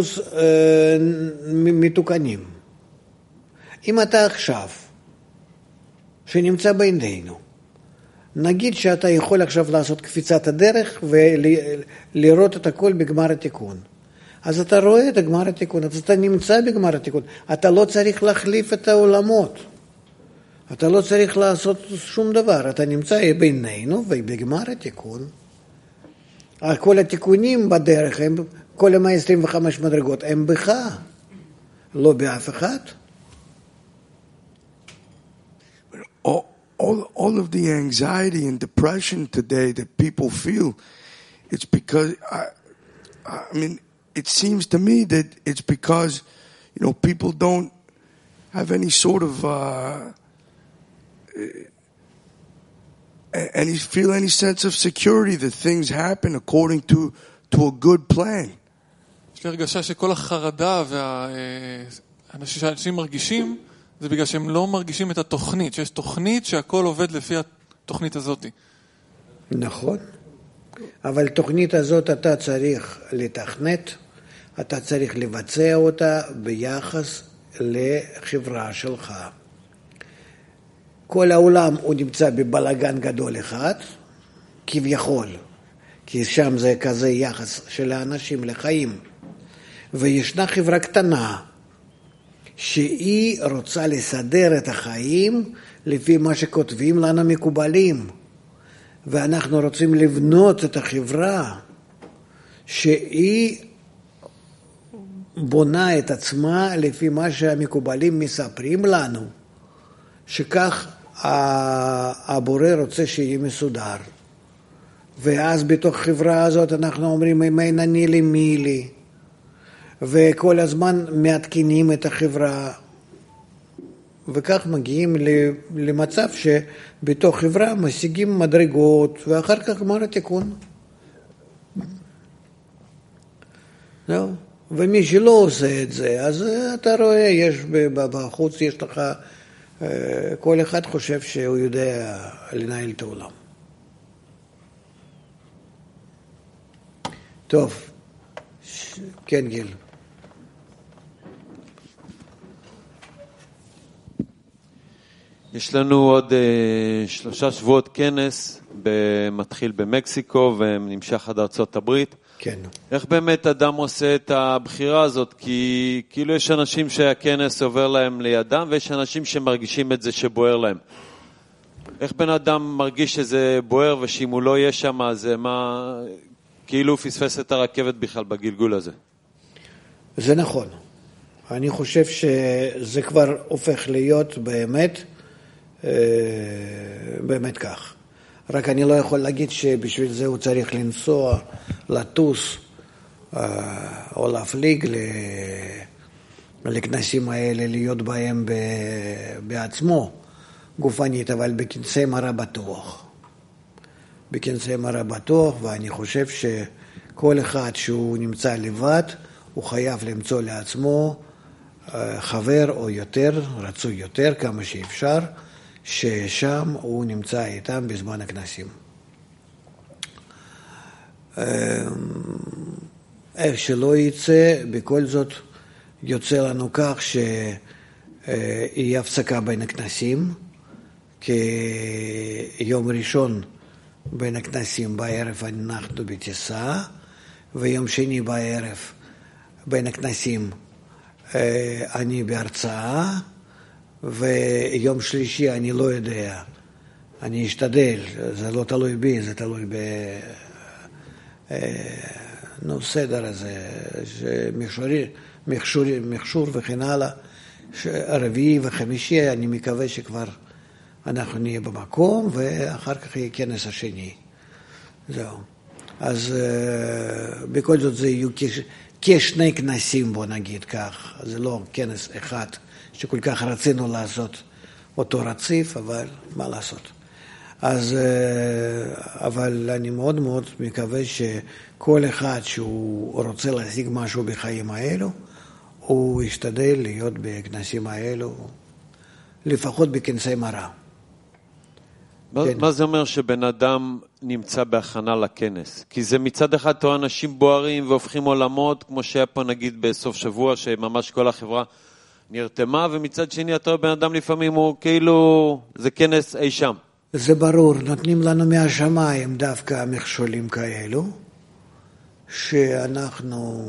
מתוקנים. אם אתה עכשיו, שנמצא בינינו, נגיד שאתה יכול עכשיו לעשות קפיצת הדרך ולראות את הכל בגמר התיקון. אז אתה רואה את גמר התיקון, אז אתה נמצא בגמר התיקון. אתה לא צריך להחליף את העולמות. אתה לא צריך לעשות שום דבר. אתה נמצא בינינו ובגמר התיקון. כל התיקונים בדרך, כל 125 מדרגות, הם בך, לא באף אחד. All of the anxiety and depression today that people feel, it's because, I mean, it seems to me that it's because, people don't have any sort of, feel any sense of security that things happen according to a good plan. יש לי הרגשה שכל החרדה שאנשים מרגישים, זה בגלל שהם לא מרגישים את התוכנית, שיש תוכנית שהכל עובד לפי התוכנית הזאת. נכון, אבל תוכנית הזאת אתה צריך לתכנת, אתה צריך לבצע אותה ביחס לחברה שלך. כל העולם הוא נמצא בבלגן גדול אחד, כביכול, כי שם זה כזה יחס של האנשים לחיים. וישנה חברה קטנה, שהיא רוצה לסדר את החיים לפי מה שכותבים לנו מקובלים. ואנחנו רוצים לבנות את החברה שהיא בונה את עצמה לפי מה שהמקובלים מספרים לנו, שכך הבורא רוצה שיהיה מסודר. ואז בתוך חברה הזאת אנחנו אומרים, אם אין אני לי מי לי. וכל הזמן מעדכנים את החברה, וכך מגיעים למצב שבתוך חברה משיגים מדרגות, ואחר כך גמר התיקון. זהו. ומי שלא עושה את זה, אז אתה רואה, יש בחוץ, יש לך, כל אחד חושב שהוא יודע לנהל את העולם. טוב, כן גיל. יש לנו עוד 3 שבועות כנס, מתחיל במקסיקו ונמשך עד ארצות הברית. כן. איך באמת אדם עושה את הבחירה הזאת? כי כאילו יש אנשים שהכנס עובר להם לידם, ויש אנשים שמרגישים את זה שבוער להם. איך בן אדם מרגיש שזה בוער, ושאם הוא לא יהיה שם, אז מה, כאילו פספס את הרכבת בכלל בגלגול הזה? זה נכון. אני חושב שזה כבר הופך להיות באמת כך. רק אני לא יכול להגיד שבשביל זה הוא צריך לנסוע, לטוס או להפליג לכנסים האלה, להיות בהם בעצמו גופנית, אבל בכנסי מראה בטוח. בכנסי מראה בטוח, ואני חושב שכל אחד שהוא נמצא לבד, הוא חייב למצוא לעצמו חבר או יותר, רצוי יותר כמה שאפשר, ששם הוא נמצא איתם בזמן הכנסים. איך שלא יצא, בכל זאת יוצא לנו כך שיהיה הפסקה בין הכנסים, כי יום ראשון בין הכנסים בערב אנחנו בטיסה, ויום שני בערב בין הכנסים אני בהרצאה, ויום שלישי אני לא יודע, אני אשתדל, זה לא תלוי בי, זה תלוי בסדר הזה, מכשור וכן הלאה, רביעי וחמישי אני מקווה שכבר אנחנו נהיה במקום, ואחר כך יהיה כנס השני. זהו. אז בכל זאת זה יהיו כשני כנסים, בוא נגיד כך, זה לא כנס אחד שכל כך רצינו לעשות אותו רציף, אבל מה לעשות. אז, אבל אני מאוד מאוד מקווה שכל אחד שהוא רוצה להשיג משהו בחיים האלו, הוא ישתדל להיות בכנסים האלו, לפחות בכנסי מראה. כן. מה זה אומר שבן אדם נמצא בהכנה לכנס? כי זה מצד אחד תואר אנשים בוערים והופכים עולמות, כמו שהיה פה נגיד בסוף שבוע, שממש כל החברה נרתמה, ומצד שני התואר בן אדם לפעמים הוא כאילו, זה כנס אי שם. זה ברור, נותנים לנו מהשמיים דווקא מכשולים כאלו, שאנחנו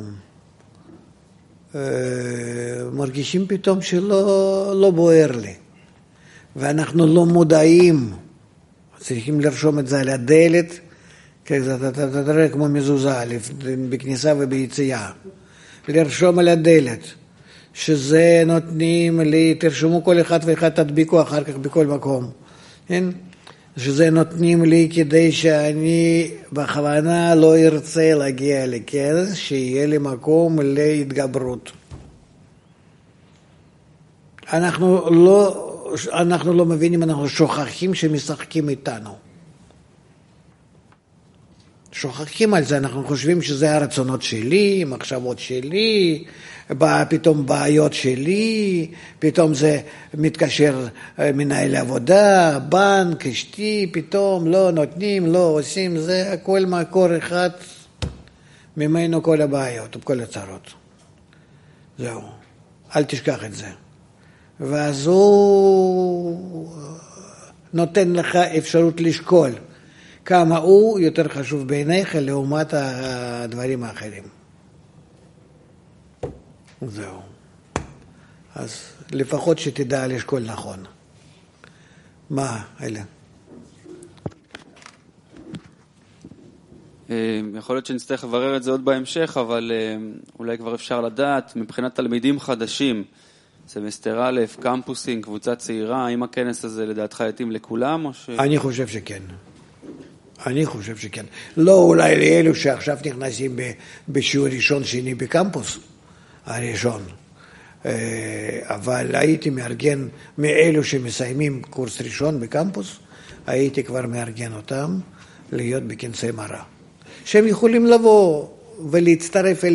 מרגישים פתאום שלא בוער לי, ואנחנו לא מודעים, צריכים לרשום את זה על הדלת, אתה תראה כמו מזוזה, בכניסה וביציאה, לרשום על הדלת, שזה נותנים לי, תרשמו כל אחד ואחד, תדביקו אחר כך בכל מקום, כן? שזה נותנים לי כדי שאני בכוונה לא ארצה להגיע לכנס, שיהיה לי מקום להתגברות. אנחנו לא מבינים, אנחנו שוכחים שמשחקים איתנו. שוכחים על זה, אנחנו חושבים שזה הרצונות שלי, מחשבות שלי, פתאום בעיות שלי, פתאום זה מתקשר מנהל עבודה, בנק, אשתי, פתאום לא נותנים, לא עושים, זה הכל מקור אחד ממנו כל הבעיות וכל הצרות. זהו, אל תשכח את זה. ואז הוא נותן לך אפשרות לשקול כמה הוא יותר חשוב בעיניך לעומת הדברים האחרים. זהו. אז לפחות שתדע לשקול נכון. מה, אלה? יכול להיות שנצטרך לברר את זה עוד בהמשך, אבל אולי כבר אפשר לדעת, מבחינת תלמידים חדשים, סמסטר א', קמפוסים, קבוצה צעירה, האם הכנס הזה לדעתך יתאים לכולם? אני חושב שכן. אני חושב שכן. לא אולי לאלו שעכשיו נכנסים בשיעור ראשון שני בקמפוס הראשון, אבל הייתי מארגן מאלו שמסיימים קורס ראשון בקמפוס, הייתי כבר מארגן אותם להיות בכנסי מראה, שהם יכולים לבוא ולהצטרף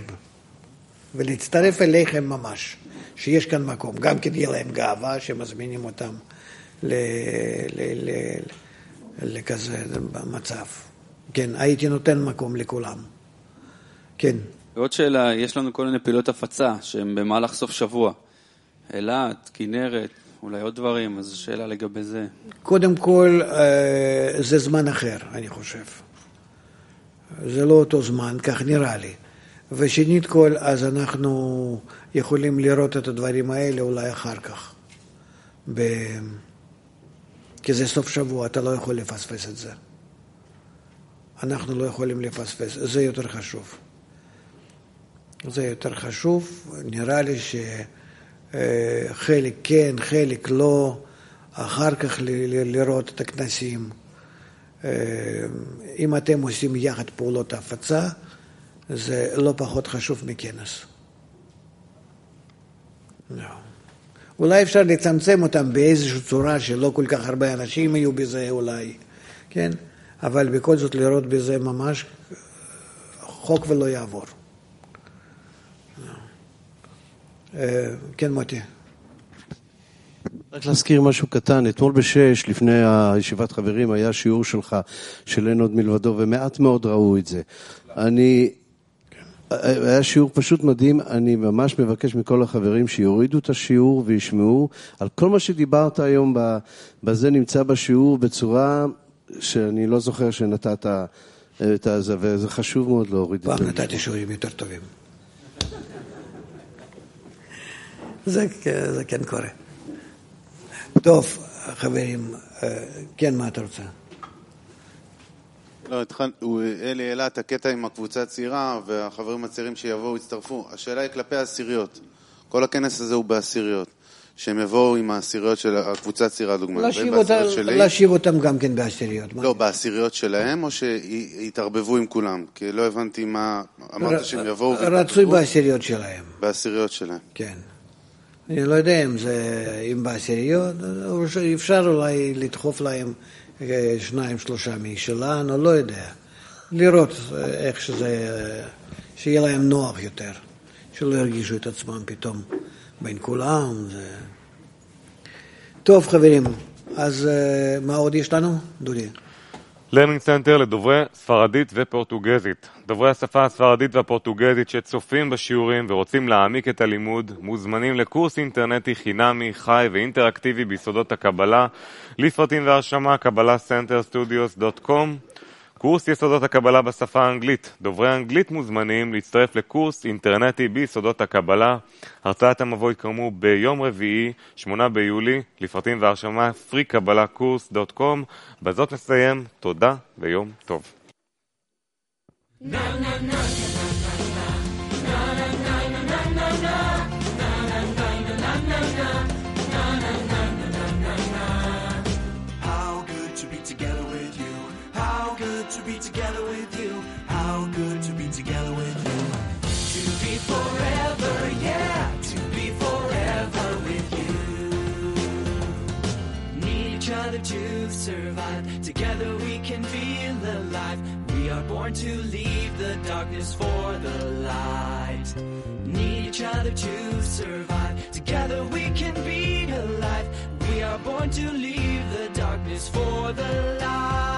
אליכם ממש, שיש כאן מקום, גם כדי יהיה להם גאווה שמזמינים אותם לכזה מצב. כן, הייתי נותן מקום לכולם. כן. ועוד שאלה, יש לנו כל מיני פעילות הפצה שהן במהלך סוף שבוע. אילת, כנרת, אולי עוד דברים, אז שאלה לגבי זה. קודם כל, זה זמן אחר, אני חושב. זה לא אותו זמן, כך נראה לי. ושנית כל, אז אנחנו יכולים לראות את הדברים האלה אולי אחר כך. כי זה סוף שבוע, אתה לא יכול לפספס את זה. אנחנו לא יכולים לפספס, זה יותר חשוב. זה יותר חשוב, נראה לי שחלק כן, חלק לא, אחר כך לראות את הכנסים. אם אתם עושים יחד פעולות הפצה, זה לא פחות חשוב מכנס. לא. אולי אפשר לצמצם אותם באיזושהי צורה שלא כל כך הרבה אנשים יהיו בזה אולי, כן? אבל בכל זאת לראות בזה ממש חוק ולא יעבור. כן, מוטי. רק להזכיר משהו קטן, אתמול ב-6, לפני הישיבת חברים, היה שיעור שלך, של אין עוד מלבדו, ומעט מאוד ראו את זה. היה שיעור פשוט מדהים, אני ממש מבקש מכל החברים שיורידו את השיעור וישמעו, על כל מה שדיברת היום בזה נמצא בשיעור בצורה שאני לא זוכר שנתת את זה, וזה חשוב מאוד להוריד את זה. פעם נתתי שיעורים יותר טובים. זה כן קורה. טוב, חברים, כן, מה אתה רוצה? לא, אלי העלה את הקטע עם הקבוצה הצעירה והחברים הצעירים שיבואו יצטרפו. השאלה היא כלפי העשיריות. כל הכנס הזה הוא בעשיריות. שהם יבואו עם העשיריות של הקבוצה הצעירה, דוגמה. להשיב אותם גם כן בעשיריות. לא, בעשיריות שלהם או שיתערבבו עם כולם? כי לא הבנתי מה... אמרת שהם יבואו... רצוי בעשיריות שלהם. בעשיריות שלהם. כן. אני לא יודע אם בעשיריות, אפשר אולי לדחוף להם 2, 3 משלנו, לא יודע. לראות איך שזה, שיהיה להם נוח יותר, שלא ירגישו את עצמם פתאום בין כולם. טוב חברים, אז מה עוד יש לנו? דודי. לרנינג סנטר לדוברי ספרדית ופורטוגזית. דוברי השפה הספרדית והפורטוגזית שצופים בשיעורים ורוצים להעמיק את הלימוד, מוזמנים לקורס אינטרנטי חינמי, חי ואינטראקטיבי ביסודות הקבלה. לפרטים והרשמה, kabbalahcenterstudios.com. קורס יסודות הקבלה בשפה האנגלית. דוברי אנגלית מוזמנים להצטרף לקורס אינטרנטי ביסודות הקבלה. הרצאת המבוא יקרמו ביום רביעי, 8 ביולי. לפרטים והרשמה, freekabbalahcourse.com. בזאת נסיים. תודה ויום טוב. Be together with you, how good to be together with you. To be forever, yeah, to be forever with you. Need each other to survive, together we can feel alive. We are born to leave the darkness for the light. Need each other to survive, together we can be alive. We are born to leave the darkness for the light.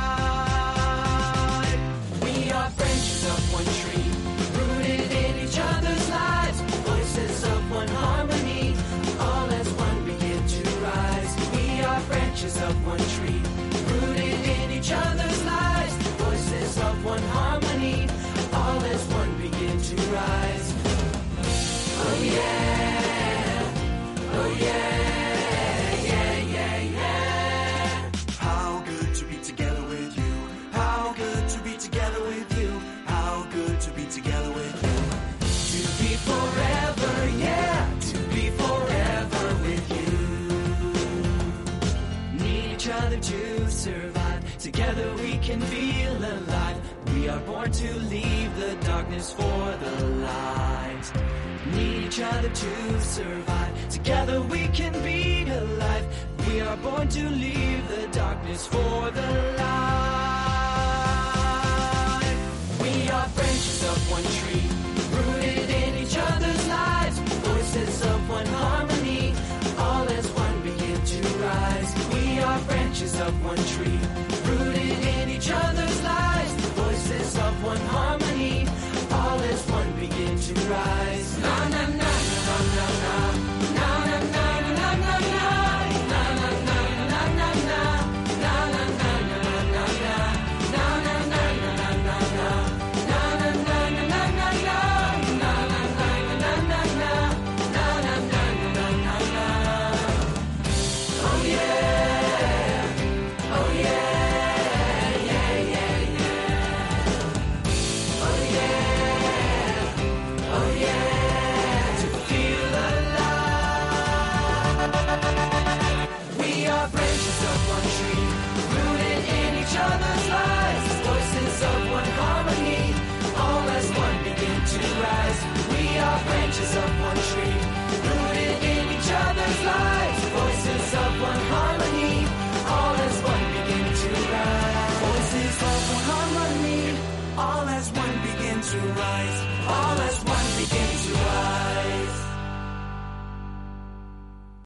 We are branches of one tree, rooted in each other's lives, voices of one harmony, all as one begin to rise. We are branches of one tree, rooted in each other's lives, voices of one harmony, all as one begin to rise. Oh yeah, oh yeah, yeah, yeah, yeah. How good to be together with you, how good to be together with you, how good to be together with you. To be forever, yeah, to be forever with you. Need each other to survive, together we can feel alive. We are born to leave the darkness for the light. Need each other to survive, together we can be alive. We are born to leave the darkness for the light. We are branches of one tree, rooted in each other's lives, voices of one harmony, all as one begin to rise. We are branches of one tree, rooted in each other's lives, voices of one harmony, all as one begin to rise. Na na na na na na na na na na na na na na na na na na. Branches of one tree, rooted in each other's lives, voices of one harmony, all as one begin to rise. Voices of one harmony, all as one begin to rise.